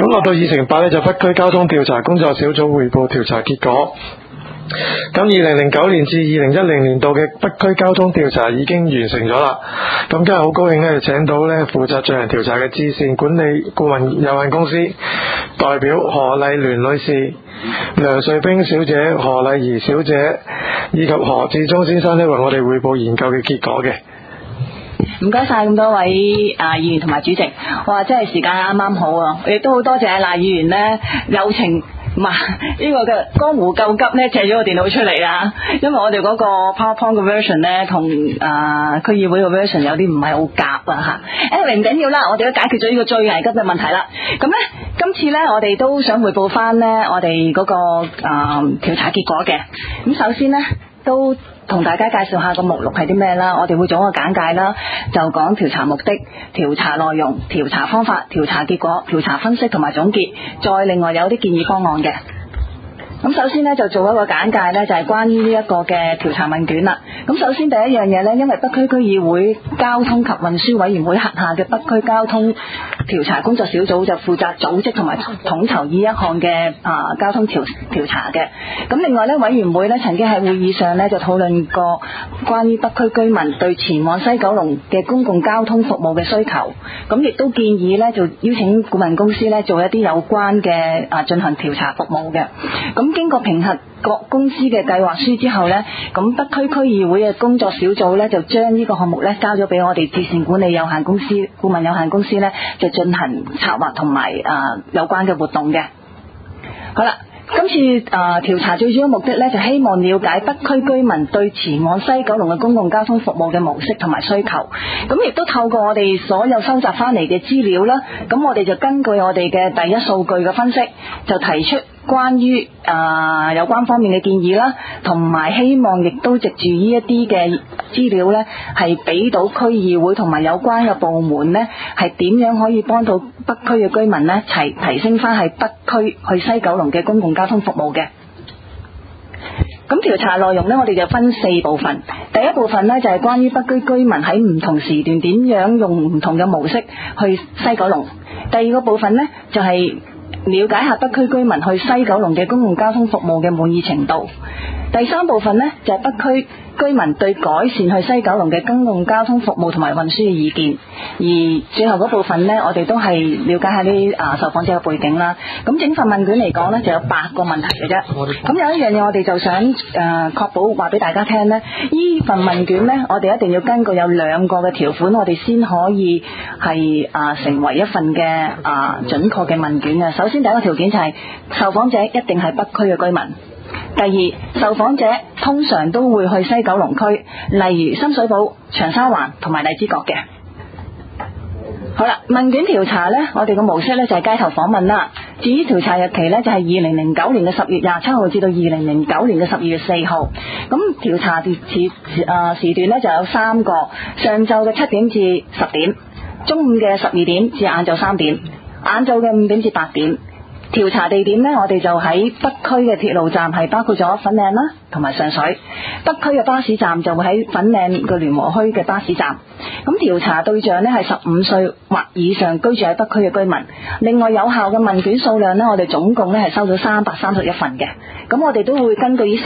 落到議程8呢，就北區交通調查工作小組匯報調查結果。咁2009年至2010年度嘅北區交通調查已經完成咗啦。咁今日好高興呢，請到呢負責進行調查嘅智善管理顧問有限公司代表何麗聯女士、梁瑞冰小姐、何麗儀小姐以及何志忠先生呢，為我哋匯報研究嘅結果嘅。 唔該晒咁多位議員同埋主席，哇！真係時間啱啱好啊！亦都好多謝賴議員呢友情呢個嘅江湖救急呢借咗個電腦出嚟啊！因為我哋嗰個 PowerPoint 嘅 version 呢同區議會嘅 version 有啲唔係好夾啊嚇。唔緊要啦，我哋都解決咗呢個最危急嘅問題啦。咁呢，今次呢，我哋都想匯報翻呢我哋嗰個調查結果嘅。咁首先呢，都同大家介紹下個目錄係啲咩啦，我哋會做一個簡介啦，就講調查目的、調查內容、調查方法、調查結果、調查分析同埋總結，再另外有啲建議方案嘅。咁首先呢，就做一個簡介呢，就係關於呢一個嘅調查問卷啦。咁首先第一樣嘢呢，因為北區區議會交通及運輸委員會轄下嘅北區交通調查工作小組就負責組織同埋統籌呢一項嘅交通調查嘅。咁另外呢，委員會呢曾經喺會議上呢就討論過關於北區居民對前往西九龍嘅公共交通服務嘅需求，咁亦都建議呢就邀請顧問公司呢做一啲有關嘅進行調查服務嘅。咁經過評核各公司嘅計劃書之後呢，咁北區區議會嘅工作小組呢就將呢個項目呢交咗俾我哋智善管理有限公司顧問有限公司呢就進行策劃同埋有關嘅活動嘅。好啦，今次調查最主要目的呢，就希望了解北區居民對前往西九龍嘅公共交通服務嘅模式同埋需求。咁亦都透過我哋所有收集翻嚟嘅資料啦，咁我哋就根據我哋嘅第一數據嘅分析，就提出關於有關方面嘅建議啦，同埋希望亦都藉住呢一啲嘅資料呢，係俾到區議會同埋有關嘅部門呢，係點樣可以幫到北區嘅居民呢，齊提升翻係北區去西九龍嘅公共交通服務嘅。咁調查內容呢，我哋就分4部分。第一部分呢，就係關於北區居民喺唔同時段點樣用唔同嘅模式去西九龍。第二個部分呢，就係了解下北區居民去西九龍嘅公共交通服務嘅滿意程度。第三部分呢，就係北區居民對改善去西九龍嘅公共交通服務同埋運輸嘅意見。而最後嗰部分呢，我哋都係了解下啲受訪者嘅背景啦。咁整份問卷嚟講呢，就有8個問題嘅啫。咁有一樣嘢我哋就想確保話俾大家聽呢，呢份問卷呢，我哋一定要根據有2個嘅條款，我哋先可以係成為一份嘅準確嘅問卷嘅。首先第一個條件就係受訪者一定係北區嘅居民。第二，受訪者通常都會去西九龍區，例如深水埗、長沙灣同埋荔枝角嘅。好啦，問卷調查呢，我哋嘅模式呢就係街頭訪問啦。至於調查日期呢，就係2009年嘅10月27號至到2009年嘅12月4號。咁調查時段呢就有3個，上晝嘅7點至10點，中午嘅12點至晏晝3點，晏晝嘅5點至8點。調查地點呢，我哋就喺北區嘅鐵路站，係包括咗粉嶺啦同埋上水。北區嘅巴士站就會喺粉嶺嘅聯和墟嘅巴士站。咁調查對象呢係15歲或以上居住喺北區嘅居民。另外有效嘅問卷數量呢，我哋總共呢係收到331份嘅。咁我哋都會根據呢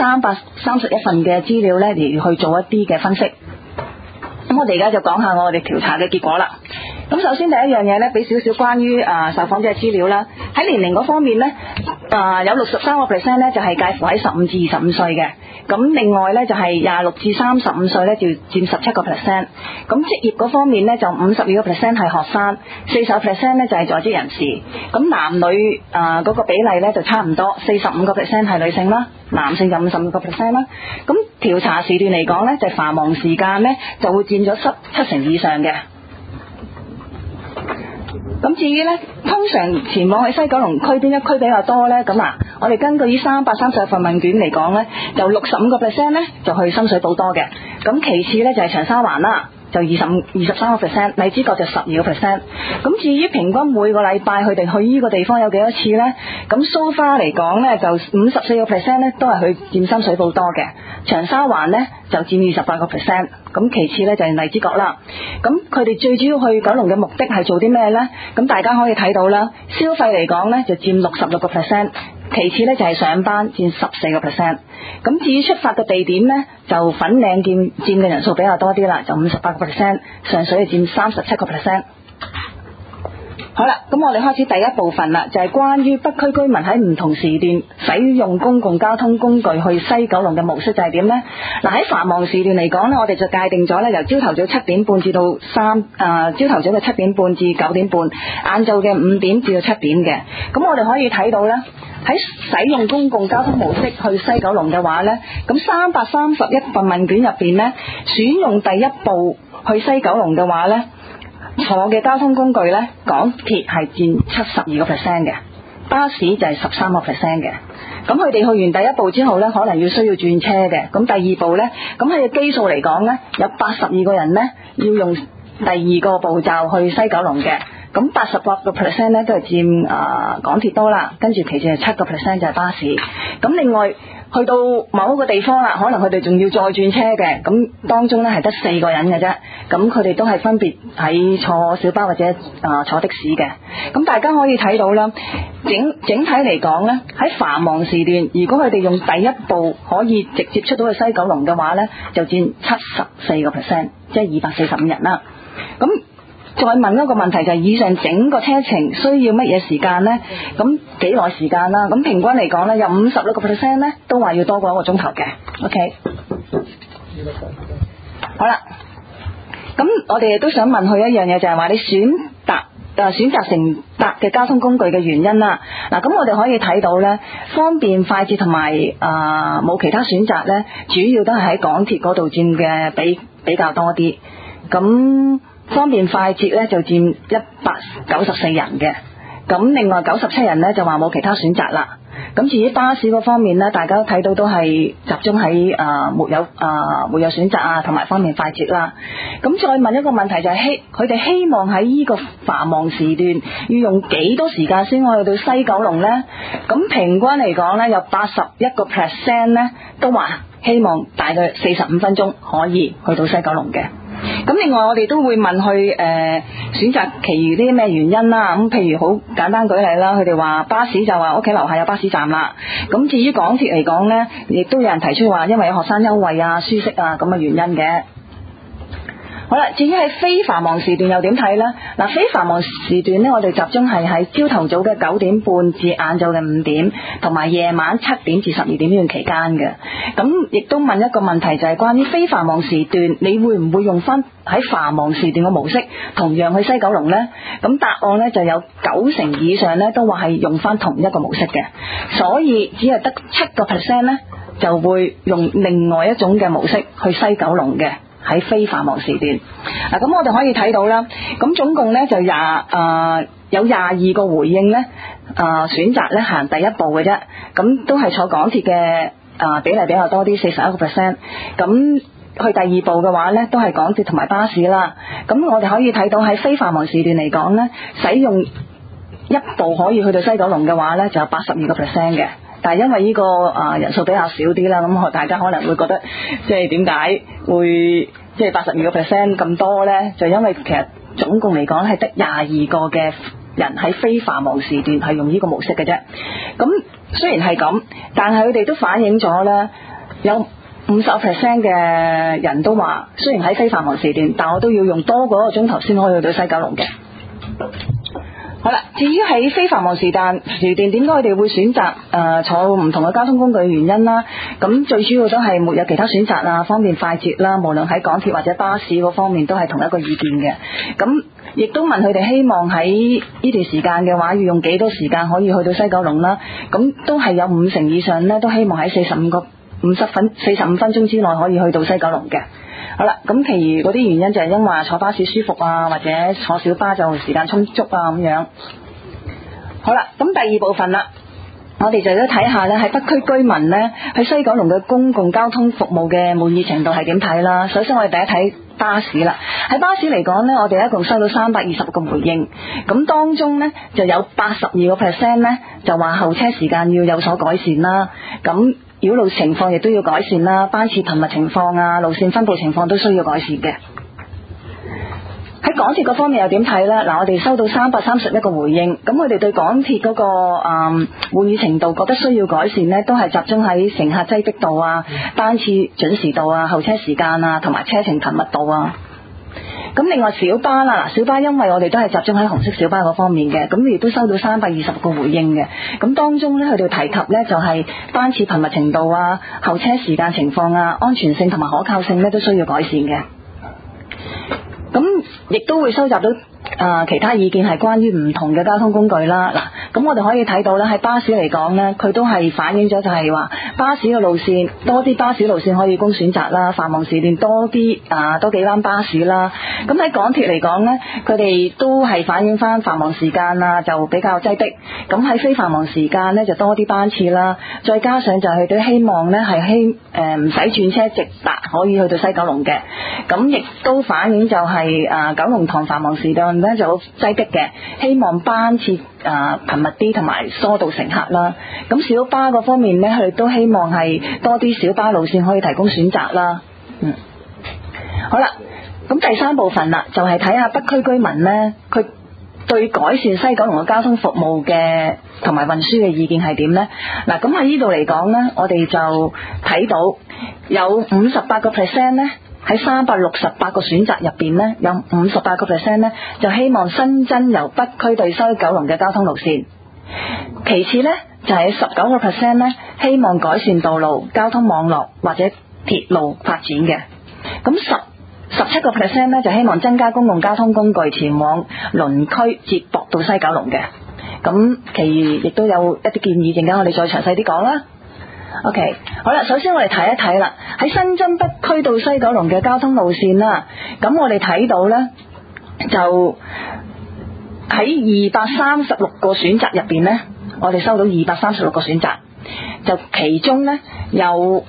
331份嘅資料呢嚟去做一啲嘅分析。咁我哋而家就講下我哋調查嘅結果啦。咁首先第一樣嘢呢，俾少少關於受訪者嘅資料啦。喺年齡嗰方面呢，有63% 呢就係介乎喺15至25歲嘅。咁另外呢，就係26至35歲呢就佔17%。咁職業嗰方面呢，就52% 係學生，40% 呢就係在職人士。咁男女嗰個比例呢就差唔多，45% 係女性啦，男性就55%啦。咁調查時段嚟講呢，就繁忙時間呢就會佔咗7成以上嘅。咁至於呢，通常前往去西九龍區邊一區比較多呢？咁我哋根據呢331份問卷嚟講呢，就65% 呢就去深水埗多嘅。咁其次呢，就係長沙灣啦，就23%，荔枝角就12%。咁至於平均每個禮拜佢哋去呢個地方有幾多次呢？咁 so far 嚟講呢，就54% 呢都係去佔深水埗多嘅，長沙灣呢就佔28%。 咁其次呢，就係荔枝角啦。咁佢哋最主要去九龍嘅目的係做啲咩呢？咁大家可以睇到啦，消費嚟講呢，就佔66%，其次呢，就係上班佔14%。咁至於出發嘅地點呢，就粉嶺佔嘅人數比較多啲啦，就58%，上水係佔37%。好啦，咁我哋開始第一部分啦，就係關於北區居民喺唔同時段使用公共交通工具去西九龍嘅模式就係點呢？嗱，喺繁忙時段嚟講呢，我哋就界定咗呢，由朝頭早7點半至到朝頭早嘅7點半至9點半，晏晝嘅5點至到7點嘅。咁我哋可以睇到呢，喺使用公共交通模式去西九龍嘅話呢，咁331份問卷入邊呢，選用第一步去西九龍嘅話呢，坐嘅交通工具呢，港鐵係佔72% 嘅，巴士就係13% 嘅。咁佢哋去完第一步之後呢，可能要需要轉車嘅。咁第二步呢，咁喺個基數嚟講呢，有82個人呢要用第二個步驟去西九龍嘅。咁88% 呢都係佔港鐵多啦，跟住其次係7% 就係巴士。咁另外去到某一個地方啦，可能佢哋仲要再轉車嘅，咁當中呢係得4個人嘅啫。咁佢哋都係分別喺坐小巴或者坐的士嘅。咁大家可以睇到啦，整體嚟講呢，喺繁忙時段，如果佢哋用第一步可以直接出到去西九龍嘅話呢，就佔74%，即係245人啦。咁再問一個問題就係以上整個車程需要乜嘢時間呢？咁幾耐時間啦？咁平均嚟講呢，有56% 呢都話要多過1個鐘頭嘅。OK， 好啦，咁我哋亦都想問佢一樣嘢，就係話你選擇乘搭嘅交通工具嘅原因啦。嗱，咁我哋可以睇到呢，方便快捷同埋冇其他選擇呢，主要都係喺港鐵嗰度佔嘅比較多啲。咁方便快捷呢就佔194人嘅，咁另外97人呢就話冇其他選擇啦。咁至於巴士嗰方面呢，大家都睇到都係集中喺沒有選擇啊，同埋方便快捷啦。咁再問一個問題就係佢哋希望喺呢個繁忙時段要用幾多時間先可以去到西九龍呢？咁平均嚟講呢，有81% 呢都話希望大概45分鐘可以去到西九龍嘅。咁另外我哋都會問佢選擇其餘啲咩原因啦。咁譬如好簡單舉例啦，佢哋話巴士就話屋企樓下有巴士站啦。咁至於港鐵嚟講呢，亦都有人提出話因為有學生優惠啊、舒適啊咁嘅原因嘅。好啦，至於喺非繁忙時段又點睇呢？嗱，非繁忙時段呢，我哋集中係喺朝頭早嘅9點半至晏晝嘅5點，同埋夜晚7點至12點呢段期間嘅。咁亦都問一個問題，就係關於非繁忙時段，你會唔會用翻喺繁忙時段嘅模式，同樣去西九龍呢？咁答案呢，就有90%以上呢都話係用翻同一個模式嘅，所以只係得7% 呢就會用另外一種嘅模式去西九龍嘅。喺非繁忙時段，咁我哋可以睇到啦，咁總共呢就有22個回應呢，選擇呢行第一步嘅啫，咁都係坐港鐵嘅比例比較多啲，41%，咁去第二步嘅話呢，都係港鐵同埋巴士啦，咁我哋可以睇到喺非繁忙時段嚟講呢，使用一步可以去到西九龍嘅話呢，就有82% 嘅。但係因為呢個人數比較少啲啦，咁大家可能會覺得即係點解會即係82% 咁多呢？就因為其實總共嚟講係得22個嘅人喺非繁忙時段係用呢個模式嘅啫。咁雖然係咁，但係佢哋都反映咗呢，有50% 嘅人都話，雖然喺非繁忙時段，但我都要用多過1個鐘頭先可以去到西九龍嘅。好啦，至於喺非繁忙時段點解佢哋會選擇坐唔同嘅交通工具嘅原因啦？咁最主要都係沒有其他選擇啊，方便快捷啦，無論喺港鐵或者巴士嗰方面都係同一個意見嘅。咁亦都問佢哋希望喺呢段時間嘅話要用幾多時間可以去到西九龍啦？咁都係有50%以上呢，都希望喺45分鐘之內可以去到西九龍嘅。好啦，咁其餘嗰啲原因就係因為坐巴士舒服啊，或者坐小巴就時間充足啊咁樣。好啦，咁第二部分啦，我哋就都睇下呢，喺北區居民呢，喺西九龍嘅公共交通服務嘅滿意程度係點睇啦。首先我哋第一睇巴士啦，喺巴士嚟講呢，我哋一共收到320個回應，咁當中呢，就有82% 呢就話候車時間要有所改善啦。咁擾路情況亦都要改善啦，班次頻密情況啊，路線分佈情況都需要改善嘅。喺港鐵嗰方面又點睇呢？嗱，我哋收到331個回應，咁佢哋對港鐵嗰個滿意程度覺得需要改善呢，都係集中喺乘客擠迫度啊、班次準時度啊、候車時間啊，同埋車程頻密度啊。咁另外小巴啦，小巴因為我哋都係集中喺紅色小巴嗰方面嘅，咁亦都收到320個回應嘅。咁當中呢，佢哋提及呢就係班次頻密程度啊、候車時間情況啊、安全性同埋可靠性呢都需要改善嘅。咁亦都會收集到其他意見係關於唔同嘅交通工具啦。嗱，咁我哋可以睇到咧，喺巴士嚟講呢，佢都係反映咗就係話巴士嘅路線多啲，巴士路線可以供選擇啦，繁忙時段多幾班巴士啦。咁喺港鐵嚟講呢，佢哋都係反映翻繁忙時間啊就比較擠迫，咁喺非繁忙時間呢，就多啲班次啦。再加上就係佢希望呢係唔使轉車直達可以去到西九龍嘅，咁亦都反映就係九龍塘繁忙時段呢就好擠迫嘅，希望班次頻密啲同埋疏導乘客啦。咁小巴嗰方面呢，佢哋都希望係多啲小巴路線可以提供選擇啦。好啦，咁第三部分啦，就係睇下北區居民呢，佢對改善西九龍嘅交通服務嘅同埋運輸嘅意見係點呢？嗱，咁喺呢度嚟講呢，我哋就睇到有58% 呢，喺368個選擇入邊呢，有58% 呢就希望新增由北區對西九龍嘅交通路線。其次呢，就係19% 呢希望改善道路交通網絡或者鐵路發展嘅。咁17% 呢就希望增加公共交通工具前往鄰區接駁到西九龍嘅。咁其餘亦都有一啲建議，陣間我哋再詳細啲講啦。OK， 好啦，首先我哋睇一睇啦，喺新增北區到西九龍嘅交通路線啦，咁我哋睇到呢，就喺236個選擇入邊呢，我哋收到236個選擇，就其中呢，有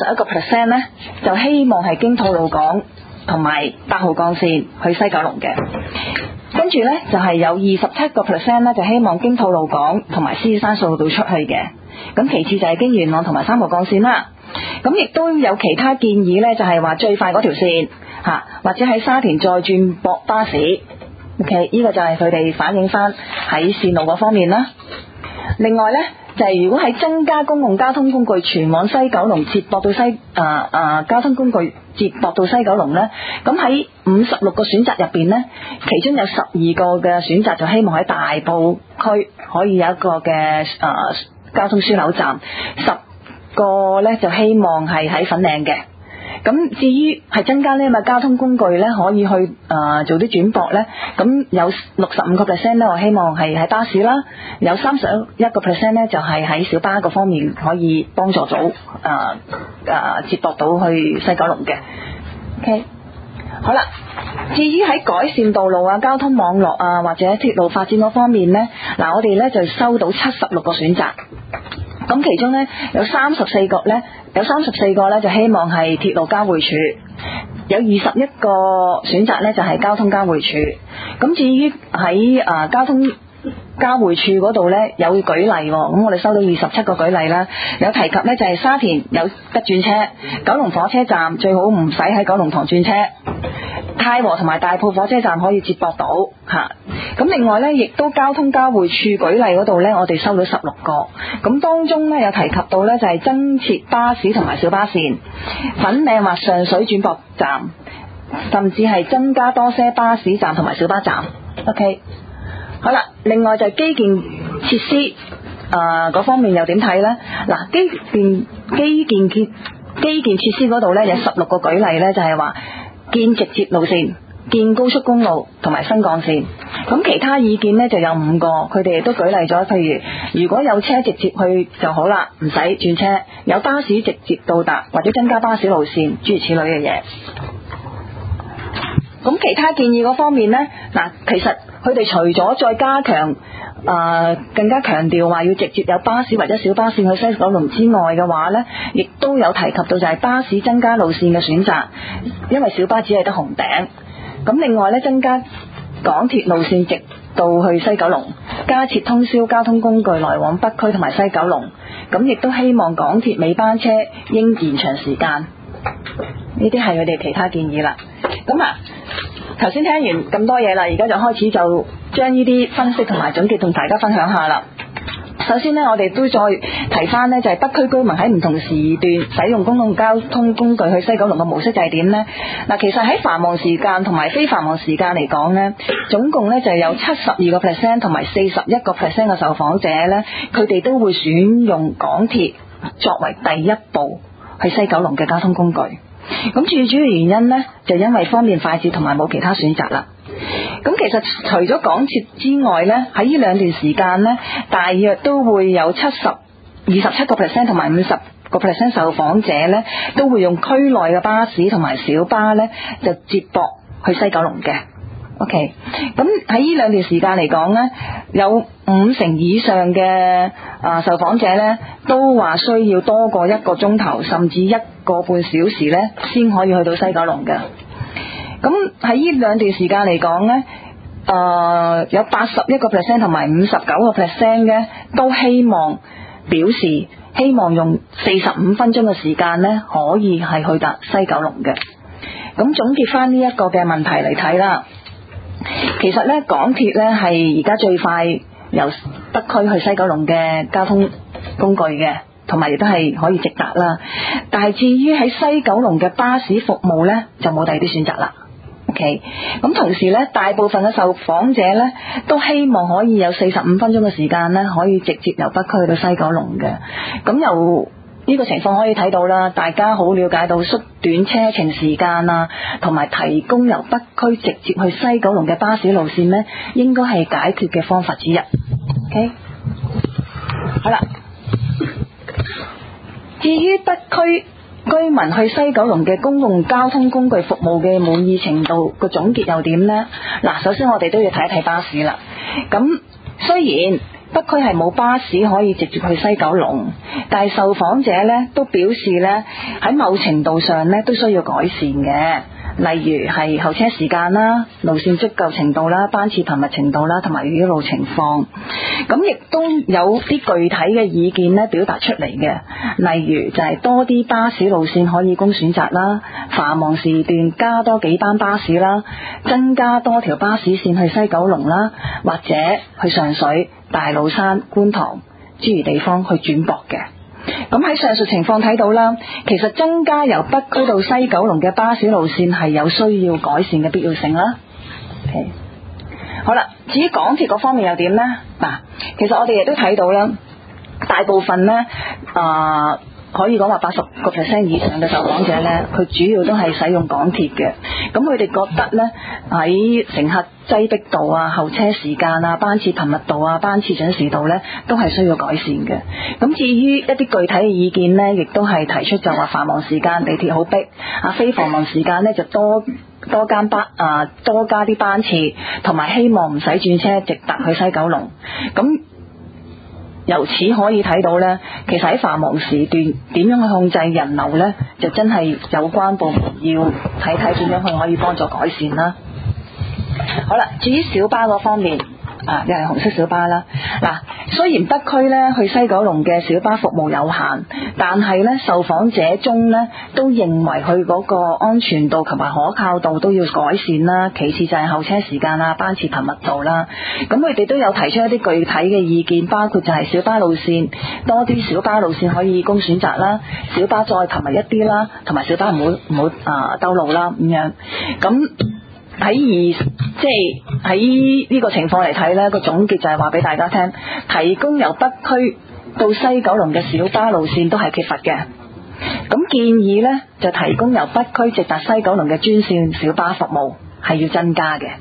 31% 呢，就希望係經吐露港同埋8號幹線去西九龍嘅，跟住呢，就係有27% 呢，就希望經吐露港同埋獅子山隧道出去嘅。咁其次就係經元朗同埋3號幹線啦。咁亦都有其他建議呢，就係話最快嗰條線或者喺沙田再轉駁巴士。OK， 呢個就係佢哋反映翻喺線路嗰方面啦。另外呢，就係如果喺增加公共交通工具全往西九龍接駁到交通工具接駁到西九龍呢，咁喺56個選擇入邊呢，其中有12個嘅選擇就希望喺大埔區可以有一個嘅交通樞紐站，10個呢就希望係喺粉嶺嘅。咁至於係增加呢咁嘅交通工具呢，可以去做啲轉駁呢，咁有65% 呢，我希望係喺巴士啦，有31% 呢就係喺小巴嗰方面可以幫助到接駁到去西九龍嘅。OK， 好啦，至於喺改善道路啊、交通網絡啊或者鐵路發展嗰方面呢，嗱，我哋呢就收到76個選擇。咁其中呢，有34個呢就希望係鐵路交匯處，有21個選擇呢就係交通交匯處。咁至於喺交通交匯處嗰度呢，有舉例喎，咁我哋收到27個舉例啦，有提及呢就係沙田有得轉車，九龍火車站最好唔使喺九龍塘轉車，太和同埋大埔火車站可以接駁到嚇。咁另外呢，亦都交通交匯處舉例嗰度呢，我哋收到16個。咁當中呢，有提及到呢，就係增設巴士同埋小巴線，粉嶺或上水轉駁站，甚至係增加多些巴士站同埋小巴站。OK， 好啦，另外就係基建設施嗰方面又點睇呢？嗱，基建設施嗰度呢，有16個舉例呢，就係話建直接路線、建高速公路同埋新幹線。咁其他意見呢就有5個，佢哋都舉例咗，譬如如果有車直接去就好啦，唔使轉車，有巴士直接到達或者增加巴士路線，諸如此類嘅嘢。咁其他建議嗰方面呢，嗱，其實佢哋除咗再加強更加強調話要直接有巴士或者小巴線去西九龍之外嘅話呢，亦都有提及到就係巴士增加路線嘅選擇，因為小巴只係得紅頂。咁另外呢，增加港鐵路線直到去西九龍，加設通宵交通工具來往北區同埋西九龍。 咁亦都希望港鐵尾班車應延長時間。呢啲係佢哋其他建議啦。咁啊，頭先聽完咁多嘢啦，而家就開始就將呢啲分析同埋總結同大家分享下啦。首先呢，我哋都再提翻呢，就係北區居民喺唔同時段使用公共交通工具去西九龍嘅模式就係點呢？嗱，其實喺繁忙時間同埋非繁忙時間嚟講呢，總共呢就有72% 同埋41% 嘅受訪者呢，佢哋都會選用港鐵作為第一步去西九龍嘅交通工具。咁最主要原因呢，就因為方便快捷同埋冇其他選擇啦。咁其實除咗港鐵之外呢，喺呢兩段時間呢，大約都會有27% 同埋50% 受訪者呢，都會用區內嘅巴士同埋小巴呢，就接駁去西九龍嘅。OK， 咁喺呢兩段時間嚟講呢，有50%以上嘅受訪者呢，都話需要多過1個鐘頭，甚至1個半小時呢，先可以去到西九龍嘅。咁喺呢兩段時間嚟講呢，有81% 同埋59% 嘅都希望用45分鐘嘅時間呢，可以係去達西九龍嘅。咁總結翻呢一個嘅問題嚟睇啦，其實呢，港鐵呢係而家最快由北區去西九龍嘅交通工具嘅，同埋亦都係可以直達啦。但係至於喺西九龍嘅巴士服務呢，就冇第二啲選擇啦。OK， 咁同時呢，大部分嘅受訪者呢，都希望可以有45分鐘嘅時間呢，可以直接由北區去到西九龍嘅。咁由呢個情況可以睇到啦，大家好了解到縮短車程時間啊，同埋提供由北區直接去西九龍嘅巴士路線呢，應該係解決嘅方法之一。OK， 好啦，至於北區居民去西九龍嘅公共交通工具服務嘅滿意程度個總結又點呢？嗱，首先我哋都要睇一睇巴士啦。咁雖然北區係冇巴士可以直接去西九龍，但係受訪者呢都表示呢，喺某程度上呢都需要改善嘅。例如係候車時間啦、路線足夠程度啦、班次頻密程度啦，同埋雨路情況。咁亦都有啲具體嘅意見咧表達出嚟嘅，例如就係多啲巴士路線可以供選擇啦，繁忙時段加多幾班巴士啦，增加多條巴士線去西九龍啦，或者去上水、大老山、觀塘諸如地方去轉駁嘅。咁喺上述情況睇到啦，其實增加由北區到西九龍嘅巴士路線係有需要改善嘅必要性啦。Okay. 好啦，至於港鐵嗰方面又點呢？嗱，其實我哋亦都睇到啦，大部分呢，可以講話80% 以上嘅受訪者呢，佢主要都係使用港鐵嘅。咁佢哋覺得呢，喺乘客擠迫度啊、候車時間啊、班次頻密度啊、班次準時度呢，都係需要改善嘅。咁至於一啲具體嘅意見呢，亦都係提出就話繁忙時間地鐵好逼，非繁忙時間呢就多加啲班次，同埋希望唔使轉車直達去西九龍。咁由此可以睇到呢，其實喺繁忙時段點樣去控制人流呢，就真係有關部門要睇睇點樣去可以幫助改善啦。好啦，至於小巴嗰方面，又係紅色小巴啦。嗱，雖然北區呢去西九龍嘅小巴服務有限，但係呢受訪者中呢都認為佢嗰個安全度同埋可靠度都要改善啦。其次就係候車時間啊、班次頻密度啦。咁佢哋都有提出一啲具體嘅意見，包括就係小巴路線多啲小巴路線可以供選擇啦，小巴再頻密一啲啦，同埋小巴唔好兜路啦咁樣。咁喺呢個情況嚟睇呢，個總結就係話俾大家聽，提供由北區到西九龍嘅小巴路線都係缺乏嘅。咁建議呢，就提供由北區直達西九龍嘅專線小巴服務係要增加嘅。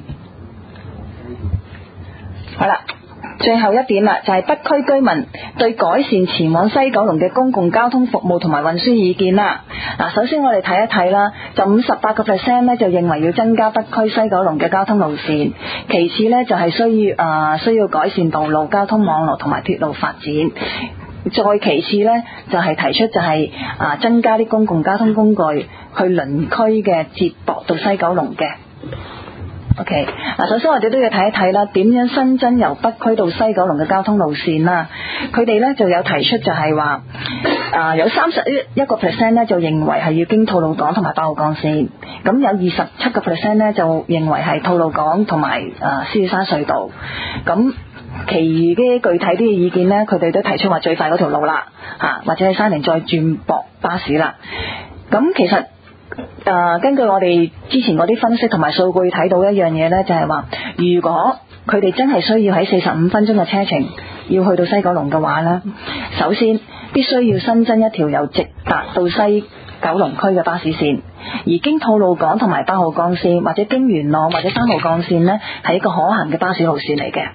好啦，最後一點啦，就係北區居民對改善前往西九龍嘅公共交通服務同埋運輸意見啦。嗱，首先我哋睇一睇啦，就58% 呢就認為要增加北區西九龍嘅交通路線，其次呢，就係需要改善道路交通網絡同埋鐵路發展，再其次呢，就係提出就係增加啲公共交通工具去鄰區嘅接駁到西九龍嘅。 OK， 嗱，首先我哋都要睇一睇啦，點樣新增由北區到西九龍嘅交通路線啦。佢哋咧就有提出就係話，有31% 咧就認為係要經吐露港同埋8號幹線，咁有27% 咧就認為係吐露港同埋獅子山隧道，咁其餘嘅具體啲嘅意見咧，佢哋都提出話最快嗰條路啦，或者喺沙田再轉駁巴士啦。咁其實根據我哋之前嗰啲分析同埋數據睇到一樣嘢呢，就係話，如果佢哋真係需要喺45分鐘嘅車程要去到西九龍嘅話呢，首先必須要新增一條由直達到西九龍區嘅巴士線，而經吐露港同埋8號幹線或者經元朗或者3號幹線呢，係一個可行嘅巴士路線嚟嘅。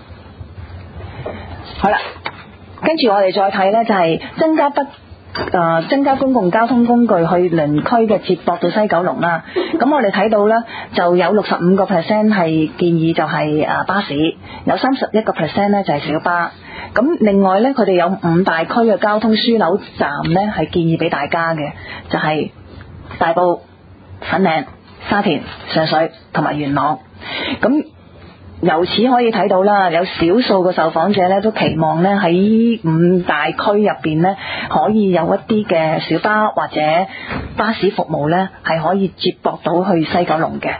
好啦，跟住我哋再睇呢，就係增加公共交通工具去鄰區嘅接駁到西九龍啦。咁我哋睇到呢，就有65% 係建議就係巴士，有31% 呢就係小巴。咁另外呢，佢哋有5大區嘅交通樞紐站呢係建議俾大家嘅，就係大埔、粉嶺、沙田、上水同埋元朗。咁由此可以睇到啦，有少數嘅受訪者咧都期望咧喺5大區入邊咧可以有一啲嘅小巴或者巴士服務咧係可以接駁到去西九龍嘅。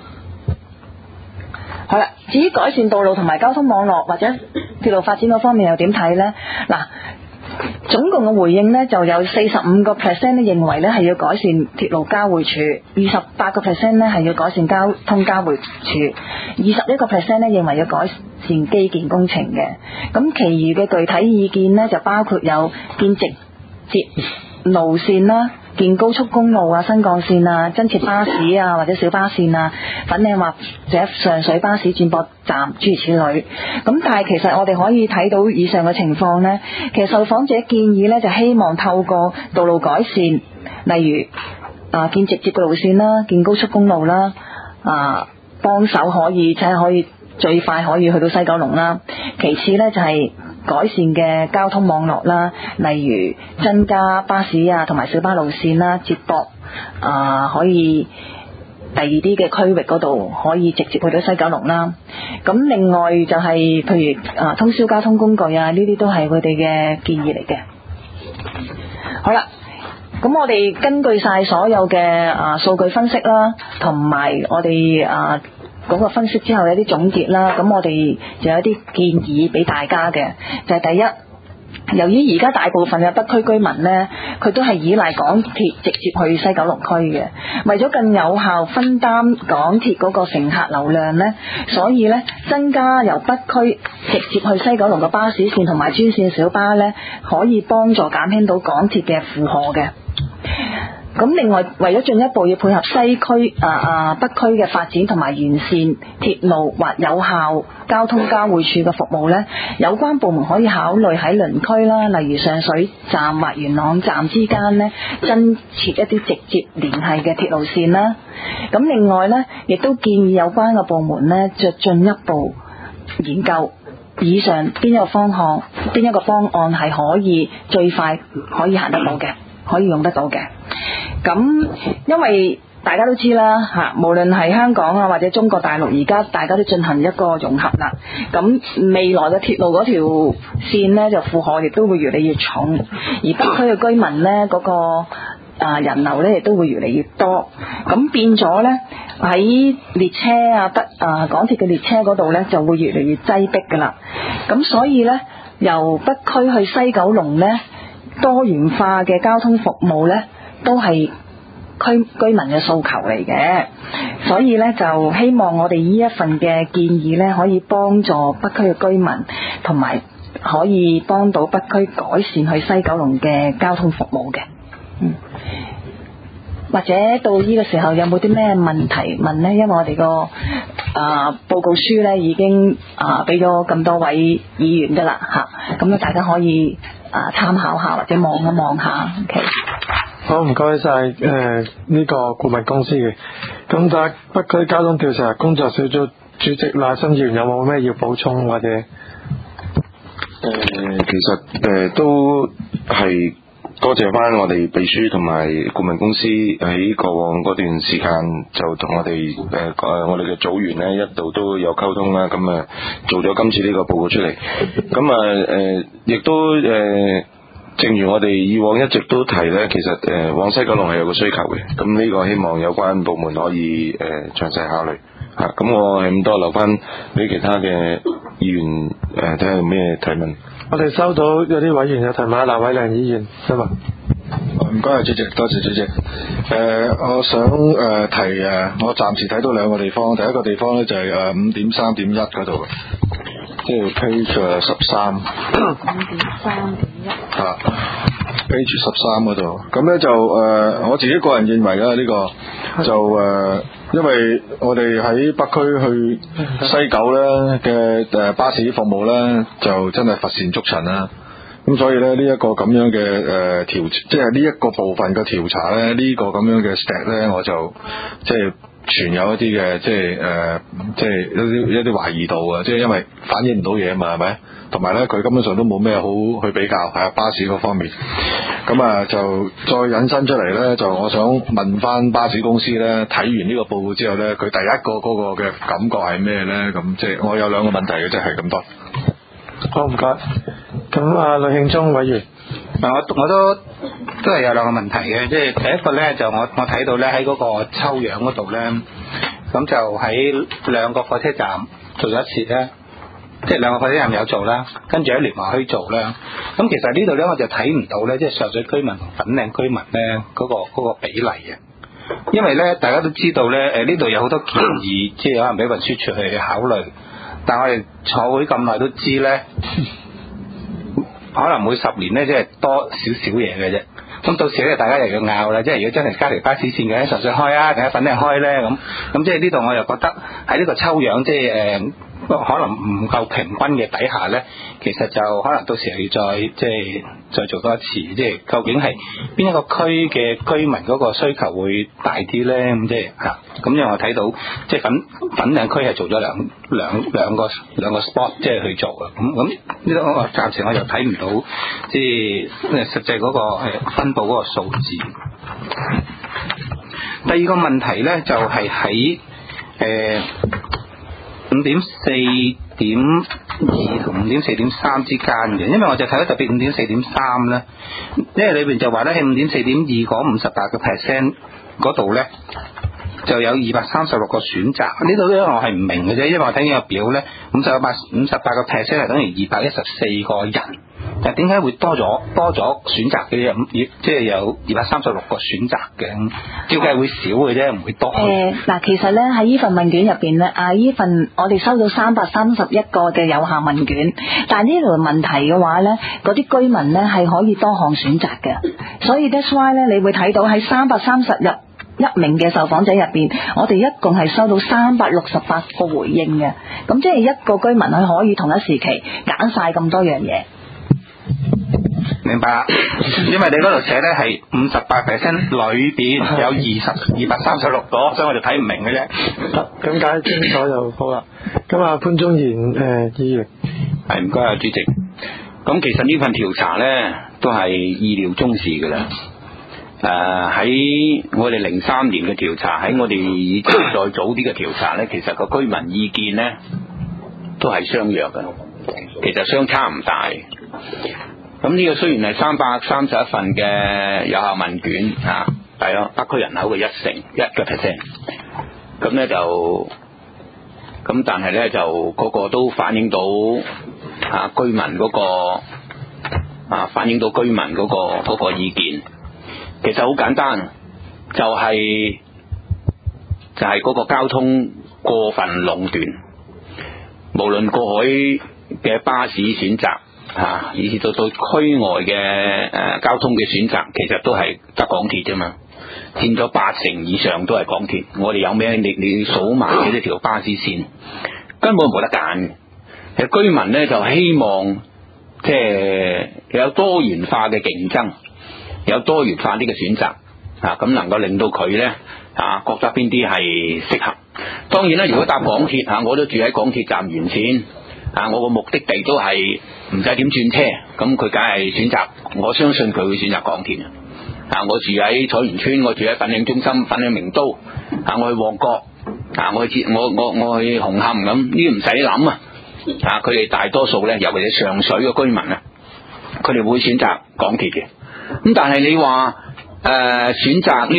好啦，至於改善道路同埋交通網絡或者鐵路發展嗰方面又點睇呢？嗱，總共嘅回應呢，就有45% 咧認為咧係要改善鐵路交匯處，28% 咧係要改善交通交匯處，21% 咧認為要改善基建工程嘅。咁其餘嘅具體意見呢，就包括有建直接路線啦，建高速公路啊、新幹線啊、增設巴士啊或者小巴線啊、粉嶺或者上水巴士轉駁站諸如此類。咁但係其實我哋可以睇到以上嘅情況呢，其實受訪者建議呢，就希望透過道路改善，例如建直接嘅路線啦、建高速公路啦，幫手可以最快可以去到西九龍啦。其次呢，就係改善嘅交通網絡啦，例如增加巴士啊同埋小巴路線啦，接駁可以第二啲嘅區域嗰度可以直接去到西九龍啦。咁另外就係譬如通宵交通工具啊，呢啲都係佢哋嘅建議嚟嘅。好啦，咁我哋根據晒所有嘅數據分析啦，同埋我哋嗰個分析之後有啲總結啦，咁我哋就有啲建議俾大家嘅，就係第一，由於而家大部分嘅北區居民呢，佢都係依賴港鐵直接去西九龍區嘅，為咗更有效分擔港鐵嗰個乘客流量呢，所以呢，增加由北區直接去西九龍嘅巴士線同埋專線小巴呢，可以幫助減輕到港鐵嘅負荷嘅。咁另外為咗進一步要配合西區北區嘅發展同埋完善鐵路或有效交通交匯處嘅服務呢，有關部門可以考慮喺鄰區啦，例如上水站或元朗站之間呢，增設一啲直接聯繫嘅鐵路線啦。咁另外呢，亦都建議有關嘅部門呢，就進一步研究以上邊一個方案係可以最快可以行得到嘅，可以用得到嘅。咁因為大家都知啦，無論係香港啊或者中國大陸，而家大家都進行一個融合啦。咁未來嘅鐵路嗰條線呢，就負荷亦都會越嚟越重，而北區嘅居民呢，嗰個人流呢亦都會越嚟越多。咁變咗呢，喺列車港鐵嘅列車嗰度呢，就會越嚟越擠迫噶啦。咁所以呢，由北區去西九龍呢，多元化嘅交通服務呢，都係居民嘅訴求嚟嘅，所以呢，就希望我哋呢一份嘅建議呢，可以幫助北區嘅居民，同埋可以幫到北區改善去西九龍嘅交通服務嘅。或者到呢個時候有冇啲咩問題問呢？因為我哋個報告書呢已經俾咗咁多位議員噶啦嚇，咁大家可以參考下或者望一望下。OK。 好，唔該晒呢個顧問公司嘅。咁但係北區交通調查工作小組主席賴新議員有冇咩要補充或者？ 其實都係多謝翻我哋秘書同埋顧問公司喺過往嗰段時間就同我哋我哋嘅組員咧一度都有溝通啦，咁啊做咗今次呢個報告出嚟，咁啊亦都正如我哋以往一直都提咧，其實往西九龍係有個需求嘅，咁呢個希望有關部門可以詳細考慮嚇。咁我係咁多，留翻俾其他嘅議員睇下有咩提問。 我哋收到有啲委員有提問，賴偉良議員，得嘛？ 唔該，主席，多謝主席。我想提我暫時睇到兩個地方，第一個地方咧就係5.3.1嗰度，即係 page 13。5.3.1。page 13嗰度，咁咧就我自己個人認為咧，呢個就因為我哋喺北區去西九咧嘅巴士服務咧，就真係乏善足陳啦。咁所以咧呢一個咁樣嘅即係呢一個部分嘅調查咧，呢個咁樣嘅 stat 咧，我就即係存有一啲嘅即係一啲懷疑度啊，即係因為反映唔到嘢嘛，係咪？同埋咧，佢根本上都冇咩好去比較，係巴士嗰方面。咁啊，就再引申出嚟咧，就我想問翻巴士公司咧，睇完呢個報告之後咧，佢第一個嗰個嘅感覺係咩咧？咁即係我有兩個問題嘅，即係咁多。 好，唔該。咁啊，呂慶忠委員， 我都係有兩個問題嘅，即係第一個咧就我睇到咧喺嗰個抽樣嗰度咧，咁就喺兩個火車站做咗一次咧。即係兩個火車站有做啦，跟住喺聯華墟做啦。咁其實呢度咧我就睇唔到咧，即係上水居民同粉嶺居民咧嗰個比例嘅。因為咧大家都知道咧，呢度有好多建議，即係可能俾運輸署去考慮。但係我哋坐會咁耐都知咧，可能每10年咧即係多少少嘢嘅啫。咁到時咧大家又要拗啦，即係如果真係加條巴士線嘅喺上水開啊，定喺粉嶺開咧咁即係呢度我又覺得喺呢個抽樣即係可能唔夠平均嘅底下咧，其實就可能到時要再做多一次，即係究竟係邊一個區嘅居民嗰個需求會大啲咧？咁即係咁因為我睇到即係粉嶺區係做咗兩個 spot 即係去做啊，咁呢度我暫時我又睇唔到即係實際嗰個分佈嗰個數字。第二個問題咧就係喺5.4.2 同 5.4.3 之間嘅，因為我就睇到特別 5.4.3 咧，因為裏邊就話咧喺 5.4.2 嗰58% 嗰度咧就有236個選擇，呢度咧我係唔明嘅啫，因為我睇呢個表咧58% 係等於214個人，但係點解會多咗選擇嘅？即係有236個選擇嘅，照計會少嘅啫，唔會多。 嗱，其實咧喺呢份問卷入邊咧，呢份我哋收到331個嘅有效問卷，但係呢度問題嘅話咧，嗰啲居民咧係可以多項選擇嘅，所以 that's why 咧，你會睇到喺331名嘅受訪者入邊，我哋一共係收到368個回應嘅，咁即係一個居民佢可以同一時期揀晒咁多樣嘢。 明白，因為你嗰度寫咧係58% 裏邊有236個，所以我就睇唔明嘅啫。 咁解清楚就好啦。咁啊，潘宗賢議員， 係唔該啊，主席。咁其實呢份調查咧都係意料中事㗎啦。喺我哋03年嘅調查，喺我哋以前再早啲嘅調查咧，其實個居民意見咧都係相若嘅，其實相差唔大。咁呢個雖然係331份嘅有效問卷大約北區人口嘅1%，咁咧就咁，但係咧就個個都反映到居民嗰個反映到居民嗰個意見。其實好簡單，就係嗰個交通過分壟斷，無論過海嘅巴士選擇以至到區外嘅交通嘅選擇，其實都係得港鐵啫嘛，佔咗80%以上都係港鐵。我哋有咩你數埋幾多條巴士線，根本冇得揀。其實居民咧就希望即係有多元化嘅競爭，有多元化啲嘅選擇咁能夠令到佢咧覺得邊啲係適合。當然啦，如果搭港鐵我都住喺港鐵站沿線我個目的地都係唔使點轉車，咁佢梗係選擇，我相信佢會選擇港鐵啊！我住喺彩園村，我住喺粉嶺中心、粉嶺名都啊，我去旺角啊，我去紅磡咁，呢啲唔使諗啊！啊，佢哋大多數咧，尤其是上水嘅居民啊，佢哋會選擇港鐵嘅。咁但係你話選擇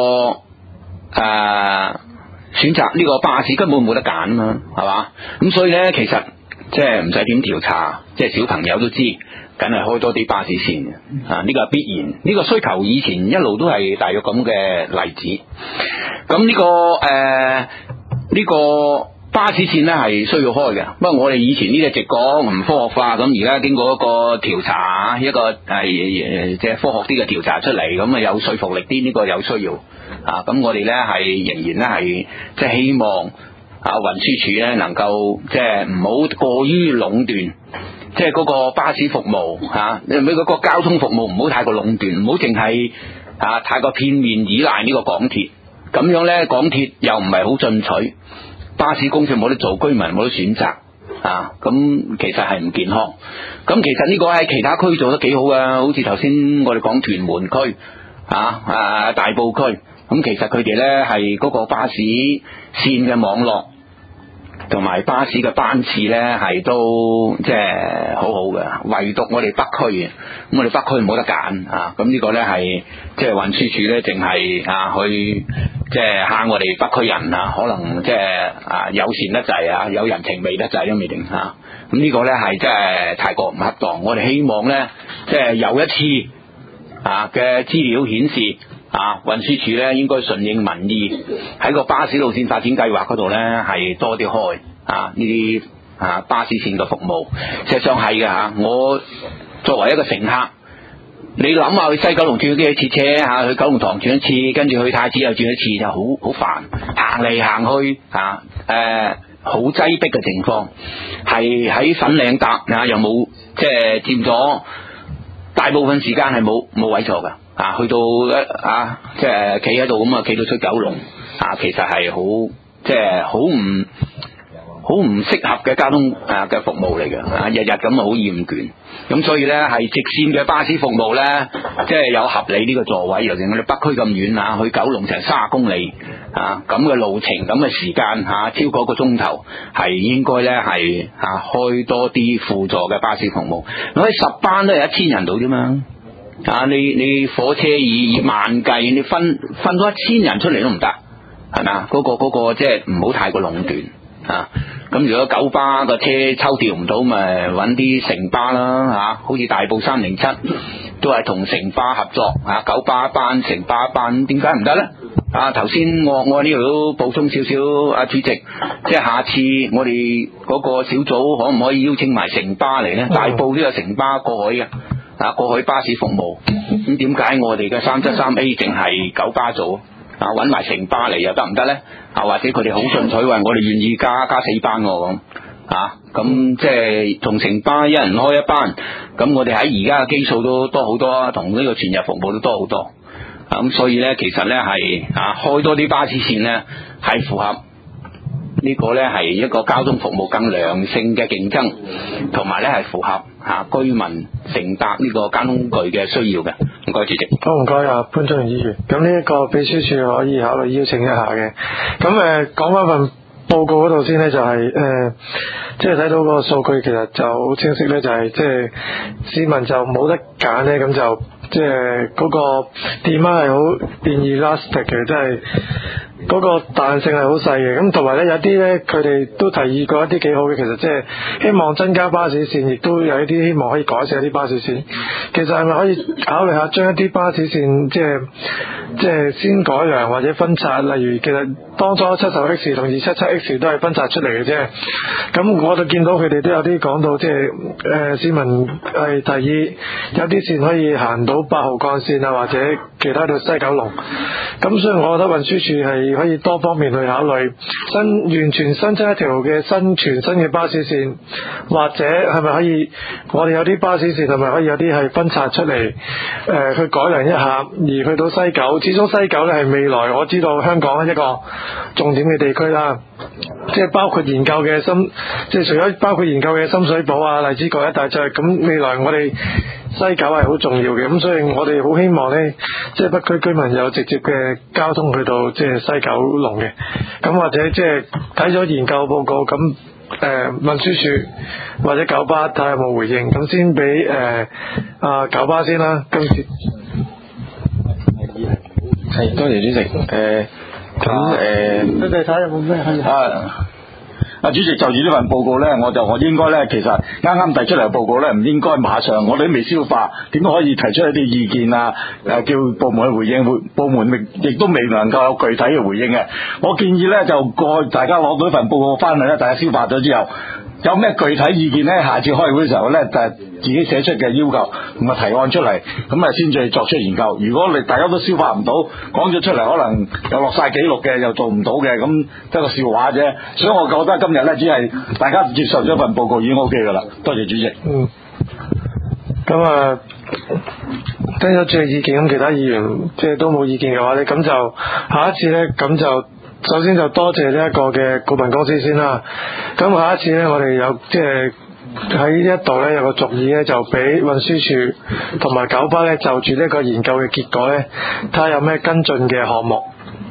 呢個巴士根本冇得揀啊嘛，係嘛？咁所以咧，其實即係唔使點調查，即係小朋友都知，梗係開多啲巴士線嘅啊！呢個係必然，呢個需求以前一路都係大約咁嘅例子。咁呢個巴士線咧係需要開嘅，不過我哋以前呢個直講唔科學化，咁而家經過一個調查，一個係即係科學啲嘅調查出嚟，咁啊有說服力啲，呢個有需要啊。咁我哋咧係仍然咧係即係希望啊運輸署咧能夠即係唔好過於壟斷，即係嗰個巴士服務吓，你嗰個交通服務唔好太過壟斷，唔好淨係啊太過片面依賴呢個港鐵，咁樣咧港鐵又唔係好進取。巴士公司冇得做，居民冇得選擇啊！咁其實係唔健康。咁其實呢個喺其他區做得幾好㗎，好似頭先我哋講屯門區大埔區，咁其實佢哋咧係嗰個巴士線嘅網絡同埋巴士嘅班次咧係都即係好好嘅，唯獨我哋北區嘅，咁我哋北區冇得揀啊！咁呢個咧係即係運輸署咧淨係去即係蝦我哋北區人啊，可能即係友善得滯啊，有人情味得滯都未定啊！咁呢個咧係真係太過唔恰當，我哋希望咧即係有一次嘅資料顯示運輸署咧應該順應民意，喺個巴士路線發展計劃嗰度咧係多啲開呢啲巴士線嘅服務。事實上係嘅我作為一個乘客，你諗下去西九龍轉幾次車去九龍塘轉一次，跟住去太子又轉一次，就好煩，行嚟行去好擠迫嘅情況，係喺粉嶺搭又冇即係佔咗大部分時間係冇位坐㗎。去到即係企喺度咁企到出九龍其實係好即係好唔適合嘅交通嘅服務嚟嘅，日日咁好厭倦。咁所以咧係直線嘅巴士服務咧，即係有合理呢個座位，尤其我哋北區咁遠去九龍成30公里咁嘅路程，咁嘅時間超過1個鐘頭，係應該咧係開多啲輔助嘅巴士服務。我喺10班都係1000人到啫嘛。你火車以萬計，你分到1000人出嚟都唔得，係咪啊？嗰個即係唔好太過壟斷咁如果九巴個車抽調唔到，咪揾啲城巴啦好似大埔307都係同城巴合作九巴一班，城巴一班，點解唔得咧？頭先我呢度都補充少少，主席，即係下次我哋嗰個小組可唔可以邀請埋城巴嚟咧？大埔都有城巴過海嘅。過海巴士服務，咁點解我哋嘅373A 淨係九巴做揾埋城巴嚟又得唔得咧？或者佢哋好進取，話我哋願意加4班咁咁即係同城巴一人開一班，咁我哋喺而家嘅基數都多好多，同呢個全日服務都多好多。咁所以咧，其實咧係開多啲巴士線咧，係符合呢個咧係一個交通服務更良性嘅競爭，同埋咧係符合居民乘搭呢個交通工具嘅需要嘅。唔該，主席。 好，唔該潘宗賢議員。咁呢一個秘書處可以考慮邀請一下嘅。咁講翻份報告嗰度先咧，就係即係睇到個數據其實就好清晰咧，就係即係市民就冇得揀咧，咁就即係嗰個 demand 係好inelastic嘅，即係嗰個彈性係好細嘅。咁同埋咧有啲咧佢哋都提議過一啲幾好嘅，其實即係希望增加巴士線，亦都有一啲希望可以改善一啲巴士線。其實係咪可以考慮下將一啲巴士線即係先改良或者分拆？例如其實當初70X 同277X 都係分拆出嚟嘅啫。咁我就見到佢哋都有啲講到即係市民係提議有啲線可以行到8號幹線或者其他到西九龍。咁所以我覺得運輸署係可以多方面去考慮，完全新增一條嘅全新嘅巴士線，或者係咪可以我哋有啲巴士線係咪可以有啲係分拆出嚟去改良一下，而去到西九，始終西九呢係未來我知道香港一個重點嘅地區啦，即係包括研究嘅即係除咗包括研究嘅深水埗啊、荔枝角一帶就係咁，未來我哋西九係好重要嘅，咁所以我哋好希望呢，即係北區居民有直接嘅交通去到即係西九龍嘅，咁或者即係睇咗研究報告，咁運輸署或者九巴睇下有冇回應，咁先俾九巴先啦，今次係多謝主席。 你哋睇下有冇咩主席，就住呢份報告呢，我應該呢，其實啱啱提出嚟嘅報告呢，唔應該馬上，我哋都未消化，點可以提出一啲意見啊？叫部門去回應，部門亦都未能夠有具體嘅回應嘅。我建議呢，就大家攞到呢份報告翻嚟呢，大家消化咗之後，有咩具體意見呢？下次開會嘅時候呢，就自己寫出嘅要求同埋提案出嚟，咁先至作出研究。如果大家都消化唔到，講咗出嚟可能又落晒記錄嘅，又做唔到嘅，咁得個笑話啫。所以我覺得今日呢，只係大家接受咗份報告已經 OK 噶啦。多謝主席。 咁聽咗主席意見，咁其他議員即係都冇意見嘅話呢，咁就下一次呢，咁就首先就多謝呢一個嘅顧問公司先啦。咁下一次呢，我哋有即係喺呢一度呢，有個續議呢，就俾運輸署同埋九巴呢，就住呢個研究嘅結果呢，睇下有咩跟進嘅項目。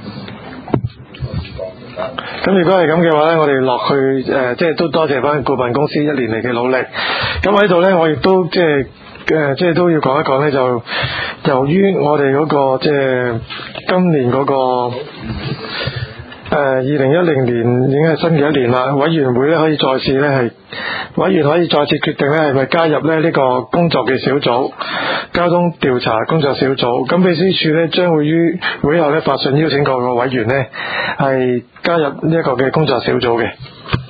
咁如果係咁嘅話呢，我哋落去即係都多謝翻顧問公司一年嚟嘅努力。咁喺度呢，我亦都即係都要講一講呢，就由於我哋嗰個即係今年嗰個2010年已經係新嘅一年啦，委員會咧可以再次咧係委員可以再次決定咧係咪加入咧呢個工作嘅小組交通調查工作小組。咁秘書處咧將會於會後咧發信邀請各個委員咧係加入呢一個嘅工作小組嘅。